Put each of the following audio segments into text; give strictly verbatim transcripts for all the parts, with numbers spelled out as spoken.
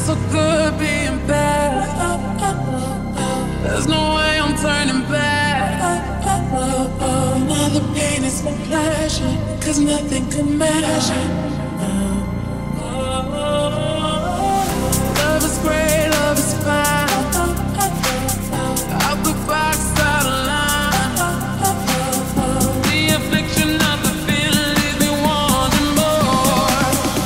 so good being bad. There's no way I'm turning back. Now the pain is my pleasure, 'cause nothing can measure. Love is great, love is fine. Out the box, out of line. The affliction of the feeling leaves me wanting more.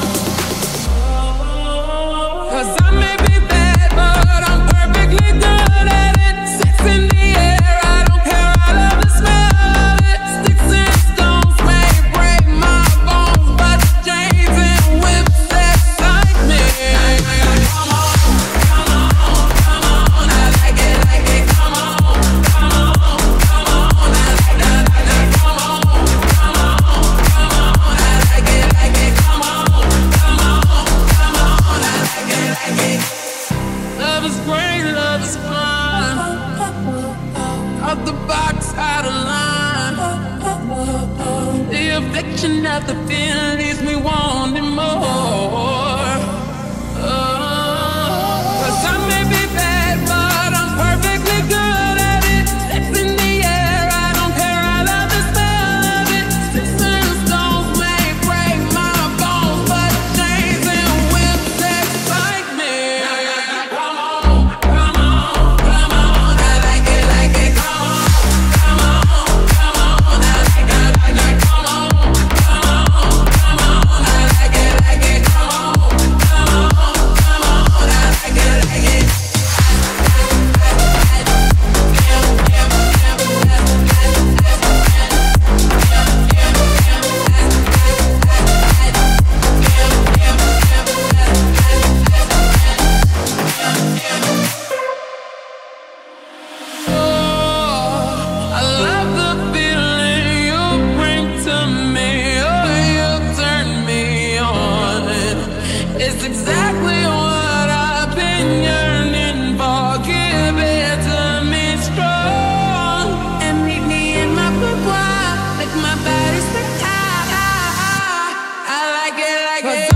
'Cause I may be bad, but I'm perfectly good at it. Sex in the air, I don't care, I love the smell of it. Sticks and stones may break my bones, but chains and whips excite me. Come on, come on, come on, I like it, like it. Come on, come on, come on, I like that, like that. Come on, come on, come on, I like it, like it. Come on, come on, come on, I like it, like it. Love is great, love is fun. Out the box, out of line. The affliction of the feeling leaves me wanting more. Oh, 'cause I may be bad, but I'm perfectly good at it. Sex in the air, I don't care, I love the smell of it. Sticks and stones may break my bones, but chains and whips excite me. Come on, come on, come on, I like it, like it. Come on, come on, come on, I like that, like that. Come on, come on, come on, I like it, like it. Come on, come on, come on, I like it, like it. I love the feeling you bring to me. Oh, you turn me on. It's exactly what I've been yearning for. Give it to me strong and meet me in my boudoir. Make my body say ah, ah, ah. I like it like it.